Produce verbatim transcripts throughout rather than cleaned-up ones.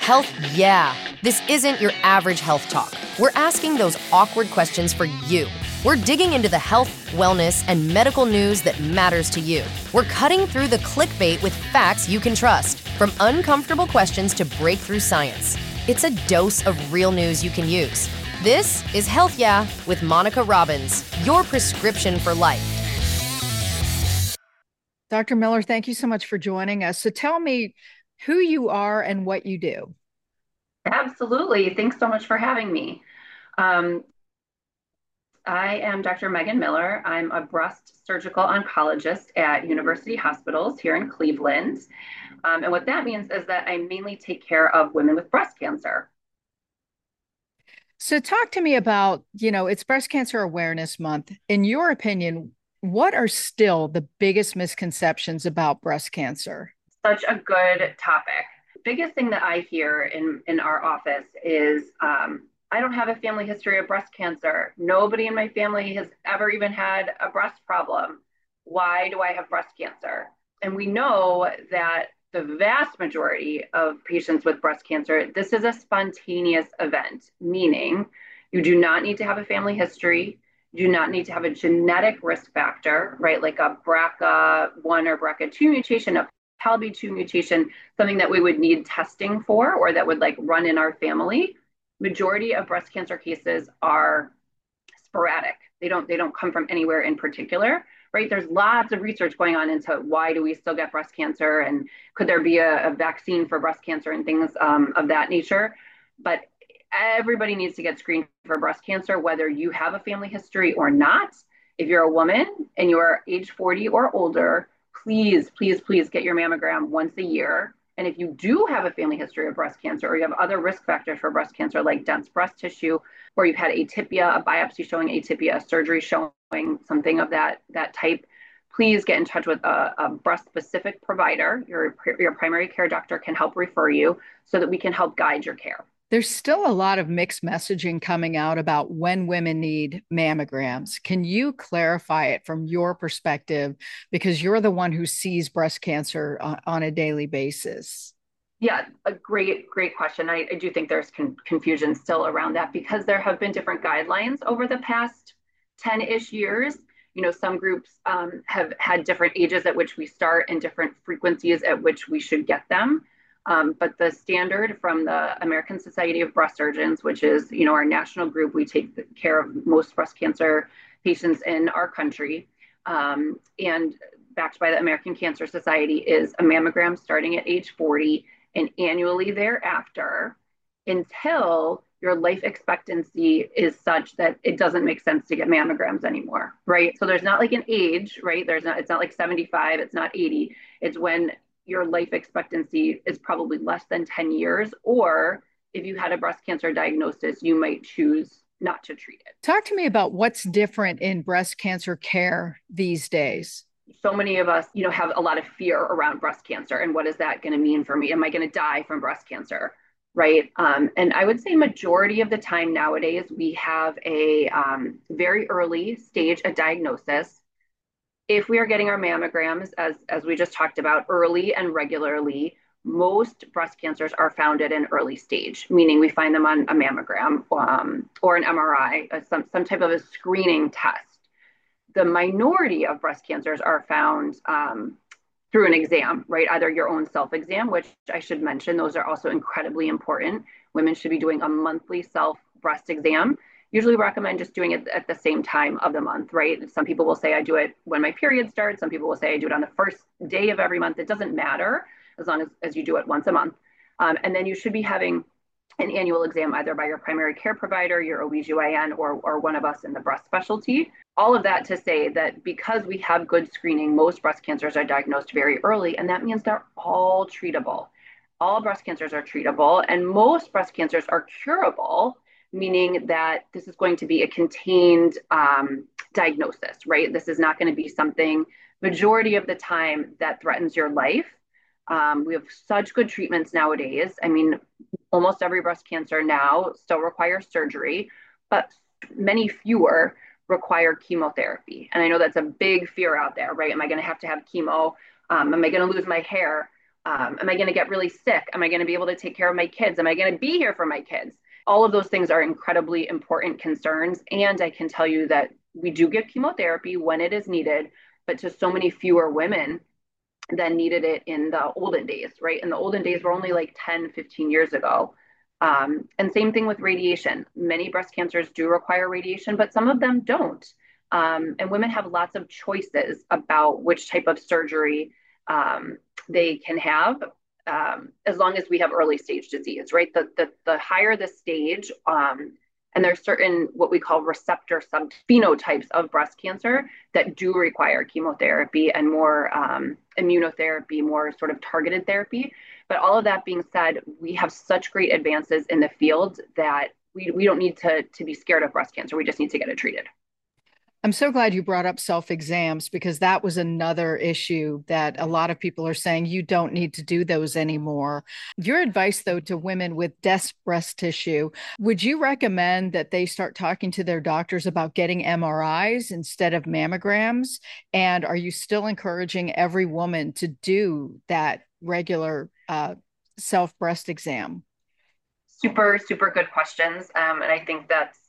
Health, yeah. This isn't your average health talk. We're asking those awkward questions for you. We're digging into the health, wellness, and medical news that matters to you. We're cutting through the clickbait with facts you can trust, from uncomfortable questions to breakthrough science. It's a dose of real news you can use. This is Health Yeah with Monica Robbins, your prescription for life. Doctor Miller, thank you so much for joining us. So tell me who you are and what you do. Absolutely. Thanks so much for having me. Um, I am Doctor Megan Miller. I'm a breast surgical oncologist at University Hospitals here in Cleveland. Um, and what that means is that I mainly take care of women with breast cancer. So talk to me about, you know, it's Breast Cancer Awareness Month. In your opinion, what are still the biggest misconceptions about breast cancer? Such a good topic. Biggest thing that I hear in, in our office is um, I don't have a family history of breast cancer. Nobody in my family has ever even had a breast problem. Why do I have breast cancer? And we know that the vast majority of patients with breast cancer, this is a spontaneous event, meaning you do not need to have a family history. You do not need to have a genetic risk factor, right? Like a B R C A one or B R C A two mutation, a P A L B two mutation, something that we would need testing for or that would like run in our family. Majority of breast cancer cases are sporadic. They don't they don't come from anywhere in particular, right? There's lots of research going on into why do we still get breast cancer and could there be a, a vaccine for breast cancer and things um, of that nature. But everybody needs to get screened for breast cancer, whether you have a family history or not. If you're a woman and you're age forty or older, please, please, please get your mammogram once a year. And if you do have a family history of breast cancer or you have other risk factors for breast cancer, like dense breast tissue, or you've had atypia, a biopsy showing atypia, a surgery showing something of that, that type, please get in touch with a, a breast-specific provider. Your, your primary care doctor can help refer you so that we can help guide your care. There's still a lot of mixed messaging coming out about when women need mammograms. Can you clarify it from your perspective? Because you're the one who sees breast cancer on, on a daily basis. Yeah, a great, great question. I, I do think there's con- confusion still around that because there have been different guidelines over the past ten-ish years. You know, some groups um, have had different ages at which we start and different frequencies at which we should get them. Um, but the standard from the American Society of Breast Surgeons, which is, you know, our national group, we take care of most breast cancer patients in our country, um, and backed by the American Cancer Society, is a mammogram starting at age forty and annually thereafter until your life expectancy is such that it doesn't make sense to get mammograms anymore, right? So there's not like an age, right? There's not, it's not like seventy-five, it's not eighty. It's when your life expectancy is probably less than ten years, or if you had a breast cancer diagnosis, you might choose not to treat it. Talk to me about what's different in breast cancer care these days. So many of us, you know, have a lot of fear around breast cancer and what is that going to mean for me? Am I going to die from breast cancer? Right. Um, and I would say majority of the time nowadays, we have a um, very early stage of diagnosis. If we are getting our mammograms, as, as we just talked about, early and regularly, most breast cancers are found at an early stage, meaning we find them on a mammogram um, or an M R I, some, some type of a screening test. The minority of breast cancers are found um, through an exam, right? Either your own self exam, which I should mention, those are also incredibly important. Women should be doing a monthly self breast exam. Usually recommend just doing it at the same time of the month, right? Some people will say I do it when my period starts. Some people will say I do it on the first day of every month. It doesn't matter as long as, as you do it once a month. Um, and then you should be having an annual exam either by your primary care provider, your O B G Y N, or, or one of us in the breast specialty. All of that to say that because we have good screening, most breast cancers are diagnosed very early, and that means they're all treatable. All breast cancers are treatable, and most breast cancers are curable, meaning that this is going to be a contained um, diagnosis, right? This is not going to be something majority of the time that threatens your life. Um, we have such good treatments nowadays. I mean, almost every breast cancer now still requires surgery, but many fewer require chemotherapy. And I know that's a big fear out there, right? Am I going to have to have chemo? Um, am I going to lose my hair? Um, am I going to get really sick? Am I going to be able to take care of my kids? Am I going to be here for my kids? All of those things are incredibly important concerns. And I can tell you that we do give chemotherapy when it is needed, but to so many fewer women than needed it in the olden days, right? In the olden days, we're only like ten, fifteen years ago. Um, and same thing with radiation. Many breast cancers do require radiation, but some of them don't. Um, and women have lots of choices about which type of surgery um, they can have, um, as long as we have early stage disease, right? The, the, the higher the stage, um, and there's certain what we call receptor subphenotypes of breast cancer that do require chemotherapy and more um, immunotherapy, more sort of targeted therapy. But all of that being said, we have such great advances in the field that we, we don't need to, to be scared of breast cancer. We just need to get it treated. I'm so glad you brought up self exams because that was another issue that a lot of people are saying you don't need to do those anymore. Your advice, though, to women with dense breast tissue, would you recommend that they start talking to their doctors about getting M R Is instead of mammograms? And are you still encouraging every woman to do that regular uh, self breast exam? Super, super good questions. Um, and I think that's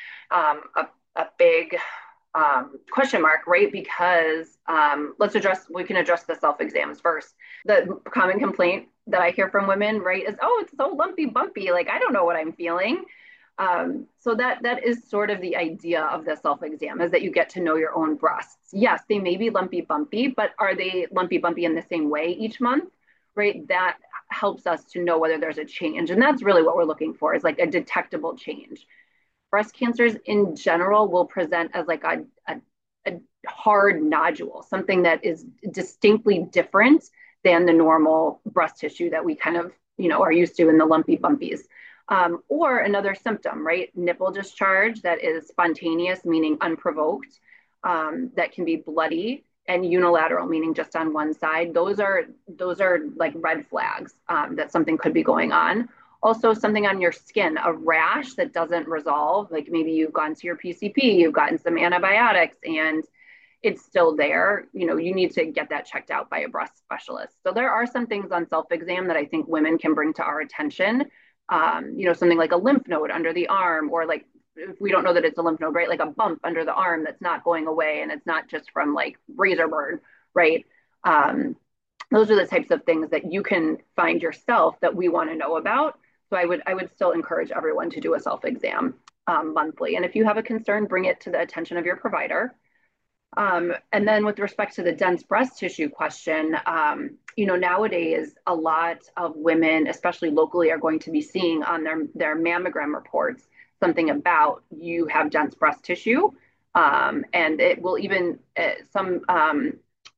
um, a, a big um, question mark, right? Because um, let's address, we can address the self exams first. The common complaint that I hear from women, right, is, oh, it's so lumpy, bumpy. Like, I don't know what I'm feeling. Um, so that that is sort of the idea of the self exam, is that you get to know your own breasts. Yes, they may be lumpy, bumpy, but are they lumpy, bumpy in the same way each month, right? That helps us to know whether there's a change. And that's really what we're looking for, is like a detectable change. Breast cancers in general will present as like a, a, a hard nodule, something that is distinctly different than the normal breast tissue that we kind of, you know, are used to in the lumpy bumpies. Um, or another symptom, right? Nipple discharge that is spontaneous, meaning unprovoked, um, that can be bloody, and unilateral, meaning just on one side. Those are those are like red flags um, that something could be going on. Also, something on your skin, a rash that doesn't resolve, like maybe you've gone to your P C P, you've gotten some antibiotics, and it's still there. You know, you need to get that checked out by a breast specialist. So there are some things on self-exam that I think women can bring to our attention. Um, you know, something like a lymph node under the arm, or like, if we don't know that it's a lymph node, right? Like a bump under the arm that's not going away, and it's not just from like razor burn, right? Um, those are the types of things that you can find yourself that we want to know about. So I would I would still encourage everyone to do a self-exam um, monthly. And if you have a concern, bring it to the attention of your provider. Um, and then with respect to the dense breast tissue question, um, you know, nowadays a lot of women, especially locally, are going to be seeing on their, their mammogram reports something about you have dense breast tissue. Um, and it will even, uh, some um,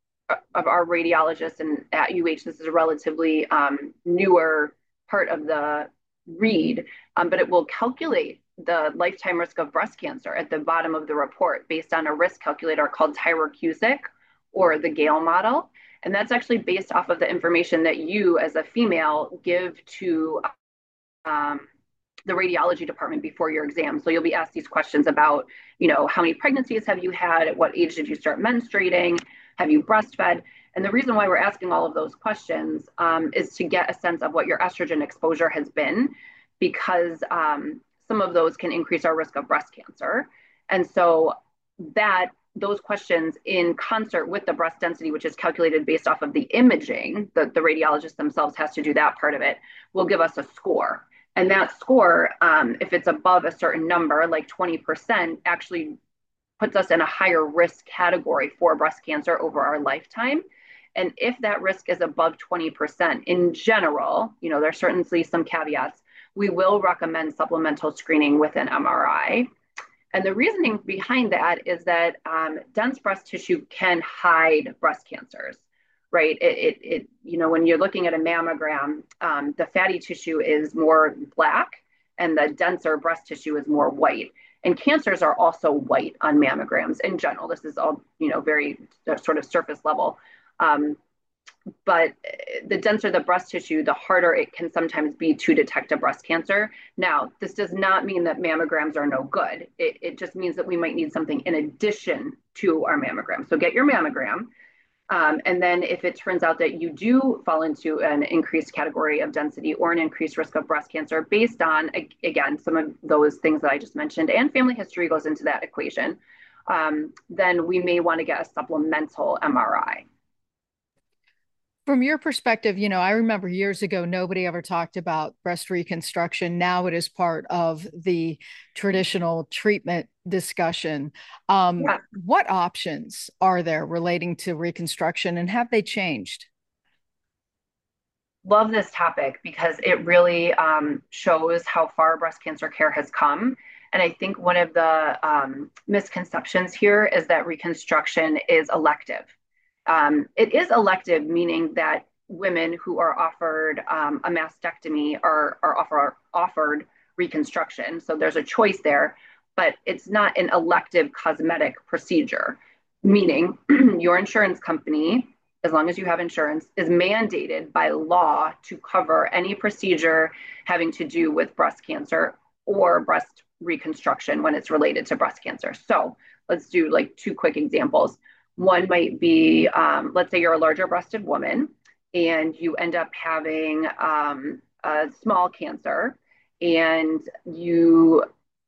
of our radiologists and at U H, this is a relatively um, newer part of the read, um, but it will calculate the lifetime risk of breast cancer at the bottom of the report based on a risk calculator called Tyrer-Cuzick, or the Gale model. And that's actually based off of the information that you as a female give to um, the radiology department before your exam. So you'll be asked these questions about, you know, how many pregnancies have you had? At what age did you start menstruating? Have you breastfed? And the reason why we're asking all of those questions um, is to get a sense of what your estrogen exposure has been, because um, some of those can increase our risk of breast cancer. And so that those questions, in concert with the breast density, which is calculated based off of the imaging, the, the radiologist themselves has to do that part of it, will give us a score. And that score, um, if it's above a certain number, like twenty percent, actually puts us in a higher risk category for breast cancer over our lifetime. And if that risk is above twenty percent in general, you know, there's certainly some caveats, we will recommend supplemental screening with an M R I. And the reasoning behind that is that um, dense breast tissue can hide breast cancers, right? It, it, it you know, when you're looking at a mammogram, um, the fatty tissue is more black and the denser breast tissue is more white. And cancers are also white on mammograms in general. This is all, you know, very uh, sort of surface level. Um, but the denser the breast tissue, the harder it can sometimes be to detect a breast cancer. Now, this does not mean that mammograms are no good. It, it just means that we might need something in addition to our mammogram. So get your mammogram. Um, and then if it turns out that you do fall into an increased category of density or an increased risk of breast cancer based on, again, some of those things that I just mentioned, and family history goes into that equation, um, then we may want to get a supplemental M R I. From your perspective, you know, I remember years ago, nobody ever talked about breast reconstruction. Now it is part of the traditional treatment discussion. Um, Yeah. what options are there relating to reconstruction, and have they changed? Love this topic because it really um, shows how far breast cancer care has come. And I think one of the um, misconceptions here is that reconstruction is elective. Um, it is elective, meaning that women who are offered um, a mastectomy are, are offer, offered reconstruction. So there's a choice there, but it's not an elective cosmetic procedure, meaning your insurance company, as long as you have insurance, is mandated by law to cover any procedure having to do with breast cancer or breast reconstruction when it's related to breast cancer. So let's do like two quick examples. One might be, um, let's say you're a larger breasted woman and you end up having um, a small cancer and you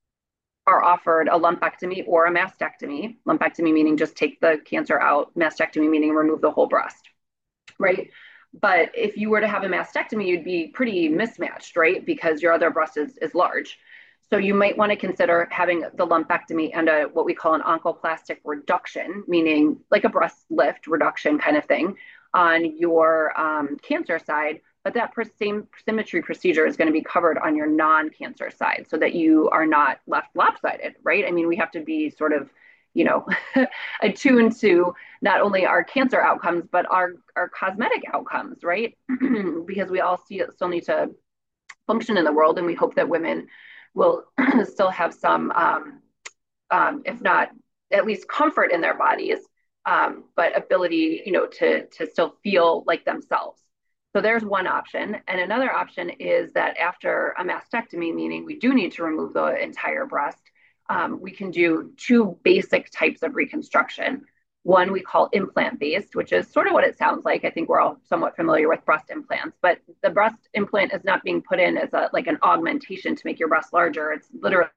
are offered a lumpectomy or a mastectomy. Lumpectomy meaning just take the cancer out, mastectomy meaning remove the whole breast, right? But if you were to have a mastectomy, you'd be pretty mismatched, right? Because your other breast is, is large. So you might want to consider having the lumpectomy and a, what we call an oncoplastic reduction, meaning like a breast lift reduction kind of thing on your um, cancer side. But that same symmetry procedure is going to be covered on your non-cancer side so that you are not left lopsided, right? I mean, we have to be sort of, you know, attuned to not only our cancer outcomes, but our, our cosmetic outcomes, right? Because we all see, still need to function in the world, and we hope that women will still have some, um, um, if not at least comfort in their bodies, um, but ability, you know, to, to still feel like themselves. So there's one option. And another option is that after a mastectomy, meaning we do need to remove the entire breast, um, we can do two basic types of reconstruction. One we call implant based, which is sort of what it sounds like. I think we're all somewhat familiar with breast implants, but the breast implant is not being put in as a like an augmentation to make your breast larger. It's literally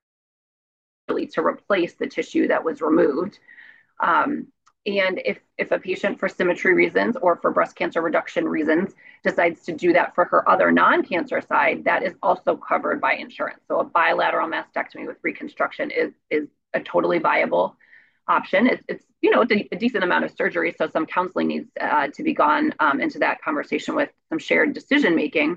to replace the tissue that was removed. Um, and if, if a patient, for symmetry reasons or for breast cancer reduction reasons, decides to do that for her other non-cancer side, that is also covered by insurance. So a bilateral mastectomy with reconstruction is, is a totally viable option. It's, it's you know, a decent amount of surgery, so some counseling needs uh, to be gone um, into that conversation with some shared decision making.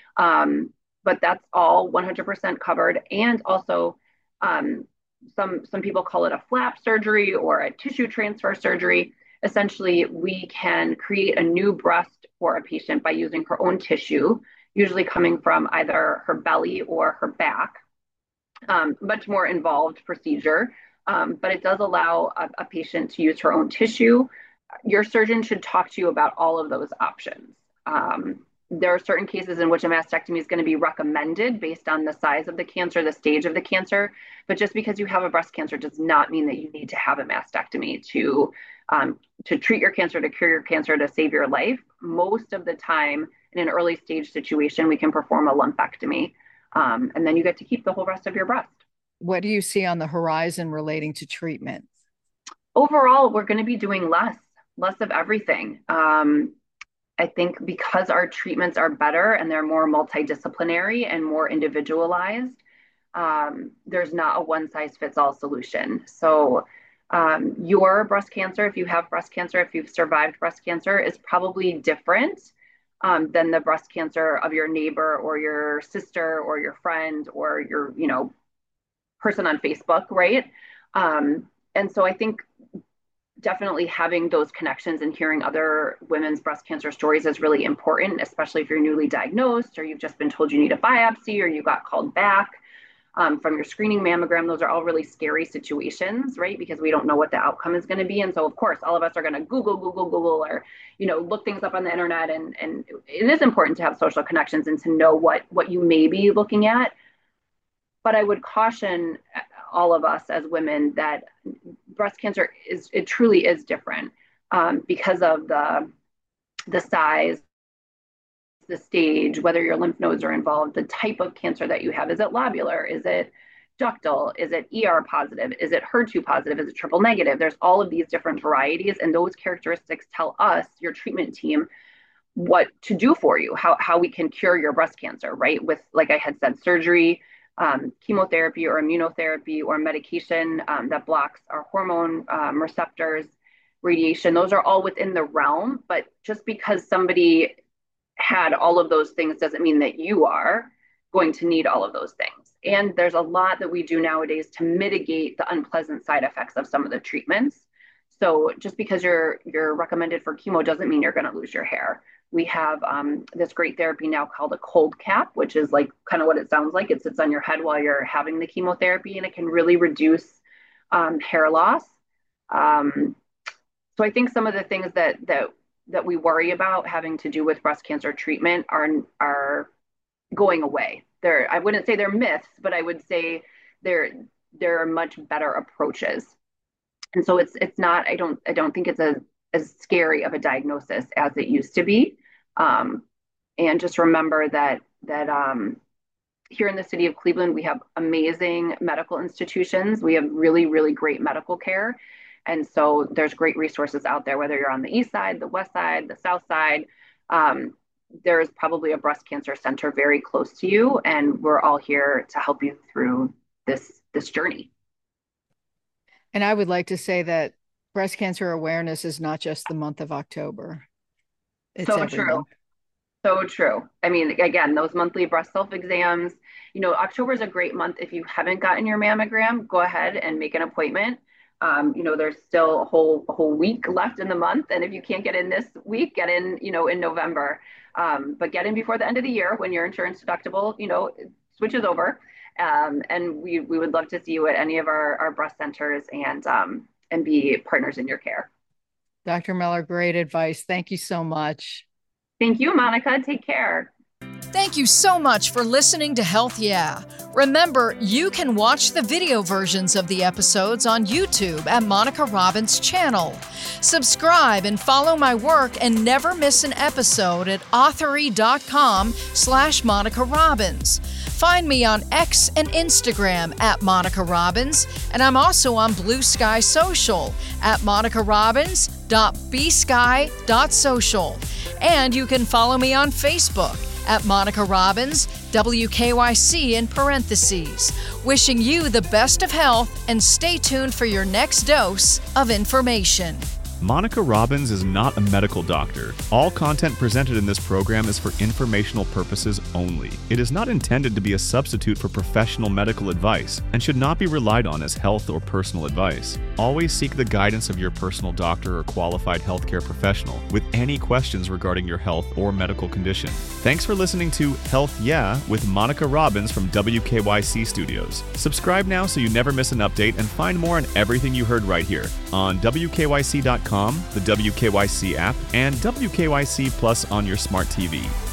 Um, but that's all one hundred percent covered. And also, um, some some people call it a flap surgery or a tissue transfer surgery. Essentially, we can create a new breast for a patient by using her own tissue, usually coming from either her belly or her back. Um, much more involved procedure, um, but it does allow a, a patient to use her own tissue. Your surgeon should talk to you about all of those options. Um, there are certain cases in which a mastectomy is going to be recommended based on the size of the cancer, the stage of the cancer. But just because you have a breast cancer does not mean that you need to have a mastectomy to um, to treat your cancer, to cure your cancer, to save your life. Most of the time, in an early stage situation, we can perform a lumpectomy, um, and then you get to keep the whole rest of your breast. What do you see on the horizon relating to treatment? Overall, we're going to be doing less, less of everything. Um, I think because our treatments are better and they're more multidisciplinary and more individualized, um, there's not a one size fits all solution. So um, your breast cancer, if you have breast cancer, if you've survived breast cancer, is probably different um, than the breast cancer of your neighbor or your sister or your friend or your, you know, person on Facebook, right? Um, and so I think definitely having those connections and hearing other women's breast cancer stories is really important, especially if you're newly diagnosed or you've just been told you need a biopsy or you got called back um, from your screening mammogram. Those are all really scary situations, right? Because we don't know what the outcome is going to be. And so, of course, all of us are going to Google, Google, Google, or, you know, look things up on the internet. And, and it is important to have social connections and to know what, what you may be looking at. But I would caution all of us as women that breast cancer is, it truly is different. um, because of the the size, the stage, whether your lymph nodes are involved, the type of cancer that you have. Is it lobular? Is it ductal? Is it E R positive? Is it H E R two positive? Is it triple negative? There's all of these different varieties, and those characteristics tell us, your treatment team, what to do for you, how, how we can cure your breast cancer, right? With, like I had said, surgery, um, chemotherapy or immunotherapy or medication um, that blocks our hormone um, receptors, radiation, those are all within the realm. But just because somebody had all of those things doesn't mean that you are going to need all of those things. And there's a lot that we do nowadays to mitigate the unpleasant side effects of some of the treatments. So just because you're you're recommended for chemo doesn't mean you're going to lose your hair. We have um, this great therapy now called a cold cap, which is like kind of what it sounds like. It sits on your head while you're having the chemotherapy, and it can really reduce um, hair loss. Um, so I think some of the things that that that we worry about having to do with breast cancer treatment are are going away. They're, I wouldn't say they're myths, but I would say they're there are much better approaches. And so it's it's not, I don't I don't think it's a, as scary of a diagnosis as it used to be. Um, and just remember that that um, here in the city of Cleveland, we have amazing medical institutions. We have really, really great medical care. And so there's great resources out there, whether you're on the east side, the west side, the south side. Um, there's probably a breast cancer center very close to you, and we're all here to help you through this this journey. And I would like to say that breast cancer awareness is not just the month of October. It's so true. Month. So true. I mean, again, those monthly breast self exams, you know, October is a great month. If you haven't gotten your mammogram, go ahead and make an appointment. Um, you know, there's still a whole a whole week left in the month. And if you can't get in this week, get in, you know, in November. Um, but get in before the end of the year when your insurance deductible, you know, switches over. Um, and we, we would love to see you at any of our, our breast centers and, um, and be partners in your care. Doctor Miller, great advice. Thank you so much. Thank you, Monica. Take care. Thank you so much for listening to Health Yeah. Remember, you can watch the video versions of the episodes on YouTube at Monica Robbins' channel. Subscribe and follow my work and never miss an episode at author.com slash Monica Robbins. Find me on X and Instagram at Monica Robbins, and I'm also on Blue Sky Social at monica robbins dot b sky dot social. And you can follow me on Facebook at Monica Robbins, W K Y C in parentheses. Wishing you the best of health, and stay tuned for your next dose of information. Monica Robbins is not a medical doctor. All content presented in this program is for informational purposes only. It is not intended to be a substitute for professional medical advice and should not be relied on as health or personal advice. Always seek the guidance of your personal doctor or qualified healthcare professional with any questions regarding your health or medical condition. Thanks for listening to Health Yeah with Monica Robbins from W K Y C Studios. Subscribe now so you never miss an update, and find more on everything you heard right here on W K Y C dot com, the W K Y C app, and W K Y C Plus on your smart T V.